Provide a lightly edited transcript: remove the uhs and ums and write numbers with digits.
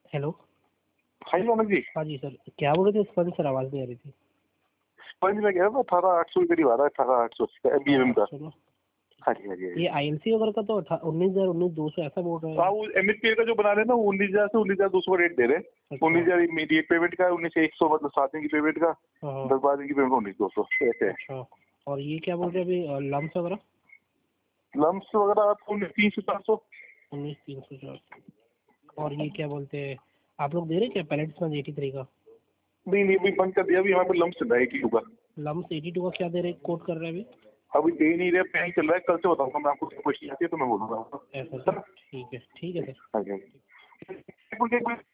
Hello. हाँ जी अमित जी। हाँ जी sir, क्या बोल रहे थे? स्पंज सर, आवाज़ नहीं आ रही थी। स्पंज में क्या है 18,800 के करीब आ रहा है, 18,800 BM का। चलो, हाँ जी हाँ जी। ये ILC वगैरह का तो 19,000 19,200 ऐसा बोल रहे हाँ हैं। वो MHPL का जो बना रहे हैं ना, 19,000 से 19,200 का रेट दे रहे हैं। 19,000 इमीडिएट पेमेंट का, 19,100 मतलब 7 दिन की पेमेंट का, 10-12 दिन की पेमेंट 19,200 ऐसे है। अच्छा, और ये क्या बोल रहे हैं अभी लम्स वगैरह? लम्स वगैरह आपको 19,300-400। 19,300। और ये क्या बोलते हैं, आप लोग दे रहे हैं क्या पैलेट्स में 83 का? नहीं नहीं अभी बंद कर दिया, अभी हमारे पे लम्स चल रहा है 82 का। लम्स 82 का क्या दे रहे, कोट कर रहे हैं अभी? अभी दे नहीं रहे, पैंग चल रहा है। कल से बताऊंगा मैं आपको, क्वेश्चन आती है तो मैं बोलूंगा आपको। ऐसा सर, ठीक है सर। हाँ जी।